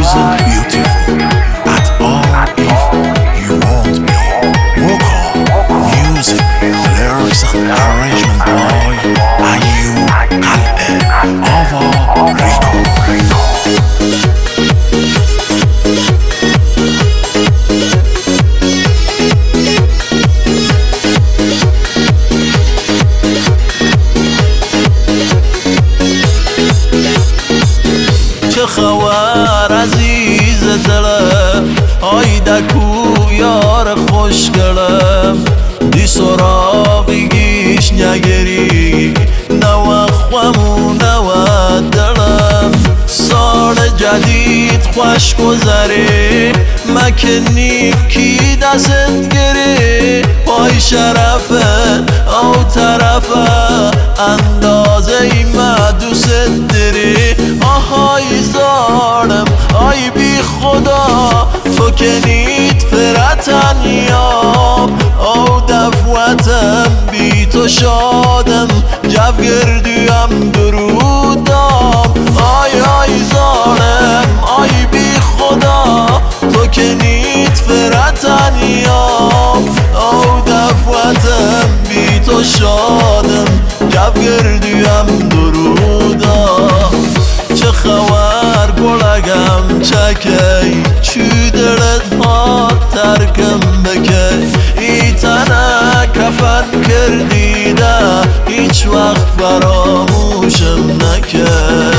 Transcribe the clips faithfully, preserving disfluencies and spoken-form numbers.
isn't beautiful at all if you want me. Vocal, music, lyrics and arrangement by Ayub Qal'e Ava Rico. چه خبر عزیز دلم آی دکو یار خوشگلم دی سراغیش نگری نوا خوامو نوا دلم سال جدید خوش گذره مکنیم کی دست گره پای شرفه او طرفه اندازه ای ما دوست داری آهای زارم آی بی خدا فکنید فرتن یاب او دفوتم بی تو شادم جب گردیم درودم آی آی زارم آی بی خدا تو کنید فرتن یاب او دفوتم بی تو شادم جب گردیم درودم چه خبر گلگم چکی چی دلت ها ترکم بکی ای تنه کفن کردیده هیچ وقت فراموشم نکرد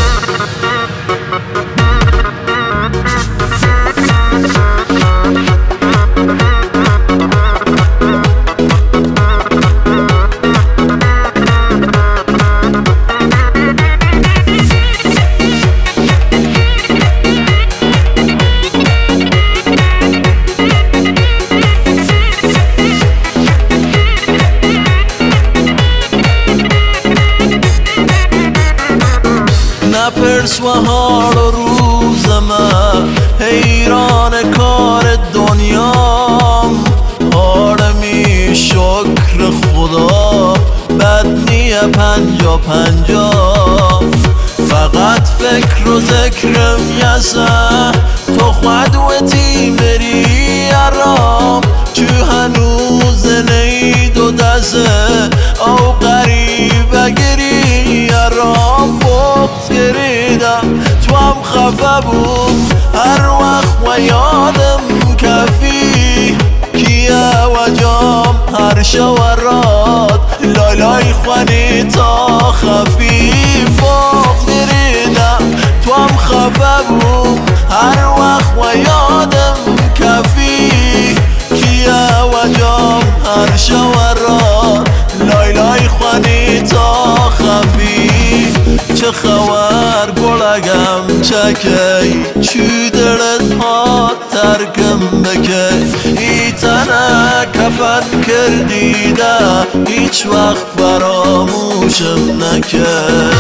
نپرس و حال و روز من حیران کار دنیام حالمی شکر خدا بد نیه پنجا پنجا فقط فکر و ذکرم یسه تو خودوتی بری ارام چو هنوز نید و دسته او قریبه گری ارام بغض گریدم تو هم خفه بود هر وقت و یادم کفی کیه و جام هر شورات لالای خوانی تا خفیف بغض گریدم تو هم خفه بود هر وقت و یادم کفی کیه و جام هر شورات لالای خوانی تا خفیف چه خبر گلگم چکی چی دلت ها ترکم بکی ای تنه کفن کردیده هیچ وقت فراموشم نکرد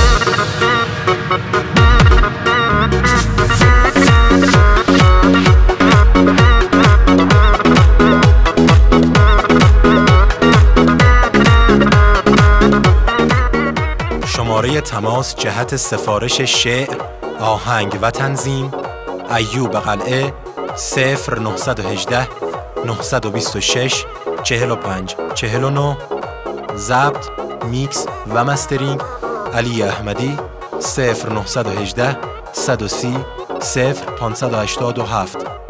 شماره تماس جهت سفارش شعر، آهنگ و تنظیم ایوب قلعه صفر نه یک هشت نه دو شش چهل و پنج چهل و نه ضبط، میکس و مسترینگ علی احمدی صفر نه یک هشت صد و سی صفر پانصد و هشتاد و هفت